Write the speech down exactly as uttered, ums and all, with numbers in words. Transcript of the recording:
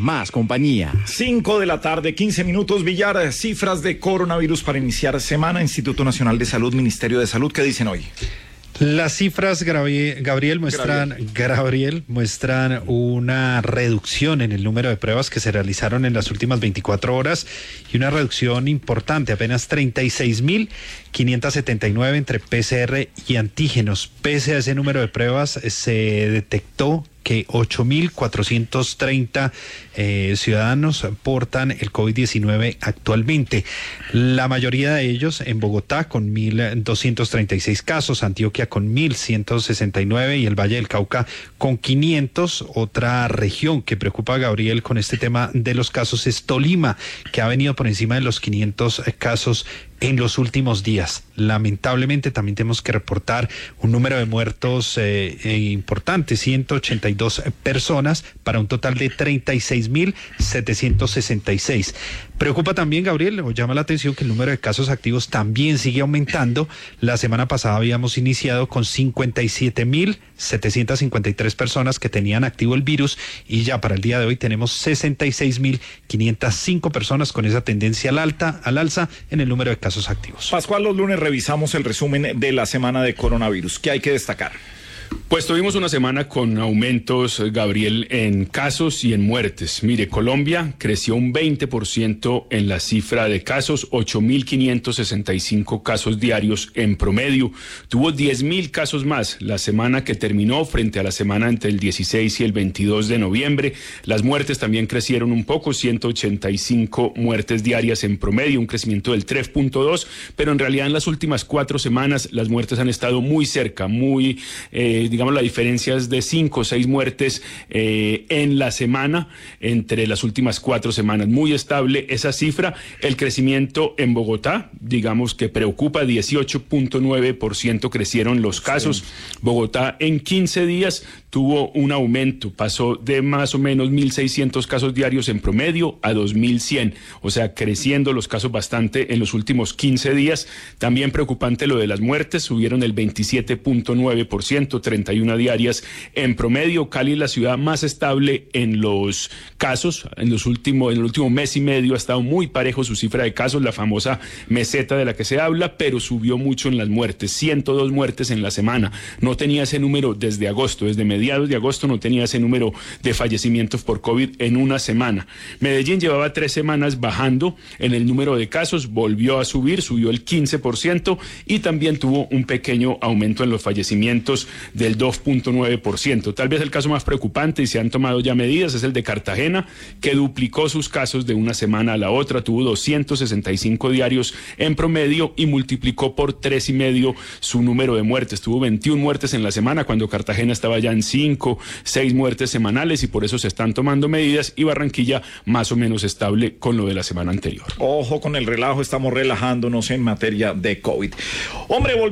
más compañía. cinco de la tarde, quince minutos, Villar. Cifras de coronavirus para iniciar semana. Instituto Nacional de Salud, Ministerio de Salud, ¿qué dicen hoy? Las cifras, Gabriel, muestran, Gabriel. Gabriel, muestran una reducción en el número de pruebas que se realizaron en las últimas veinticuatro horas y una reducción importante, apenas treinta y seis mil quinientos setenta y nueve entre P C R y antígenos. Pese a ese número de pruebas, se detectó que ocho mil cuatrocientos treinta eh, ciudadanos portan el COVID diecinueve actualmente. La mayoría de ellos en Bogotá con mil doscientos treinta y seis casos, Antioquia con mil ciento sesenta y nueve y el Valle del Cauca con quinientos. Otra región que preocupa a Gabriel con este tema de los casos es Tolima, que ha venido por encima de los quinientos casos en los últimos días. Lamentablemente también tenemos que reportar un número de muertos eh, eh, importante, ciento ochenta y dos personas para un total de treinta y seis mil setecientos sesenta y seis. Preocupa también, Gabriel, o llama la atención que el número de casos activos también sigue aumentando. La semana pasada habíamos iniciado con cincuenta y siete mil setecientos cincuenta y tres personas que tenían activo el virus y ya para el día de hoy tenemos sesenta y seis mil quinientas cinco personas con esa tendencia al alta, al alza en el número de casos activos. Pascual, los lunes revisamos el resumen de la semana de coronavirus. ¿Qué hay que destacar? Pues tuvimos una semana con aumentos, Gabriel, en casos y en muertes. Mire, Colombia creció un veinte por ciento en la cifra de casos, ocho mil quinientos sesenta y cinco casos diarios en promedio. Tuvo diez mil casos más la semana que terminó frente a la semana entre el dieciséis y el veintidós de noviembre. Las muertes también crecieron un poco, ciento ochenta y cinco muertes diarias en promedio, un crecimiento del tres punto dos, pero en realidad en las últimas cuatro semanas las muertes han estado muy cerca, muy... Eh, digamos, la diferencia es de cinco o seis muertes eh, en la semana, entre las últimas cuatro semanas. Muy estable esa cifra. El crecimiento en Bogotá, digamos que preocupa, dieciocho punto nueve por ciento crecieron los casos. Sí. Bogotá en quince días tuvo un aumento, pasó de más o menos mil seiscientos casos diarios en promedio a dos mil cien, o sea, creciendo los casos bastante en los últimos quince días. También preocupante lo de las muertes, subieron el veintisiete punto nueve por ciento, treinta y una diarias en promedio. Cali es la ciudad más estable en los casos, en los últimos, en el último mes y medio ha estado muy parejo su cifra de casos, la famosa meseta de la que se habla, pero subió mucho en las muertes, ciento dos muertes en la semana. No tenía ese número desde agosto, desde mediados de agosto no tenía ese número de fallecimientos por COVID en una semana. Medellín llevaba tres semanas bajando en el número de casos, volvió a subir, subió el quince por ciento y también tuvo un pequeño aumento en los fallecimientos del dos punto nueve por ciento. Tal vez el caso más preocupante, y se han tomado ya medidas, es el de Cartagena, que duplicó sus casos de una semana a la otra, tuvo doscientos sesenta y cinco diarios en promedio y multiplicó por tres y medio su número de muertes. Tuvo veintiuna muertes en la semana cuando Cartagena estaba ya en cinco, seis muertes semanales y por eso se están tomando medidas, y Barranquilla más o menos estable con lo de la semana anterior. Ojo con el relajo, estamos relajándonos en materia de COVID. Hombre, volvemos.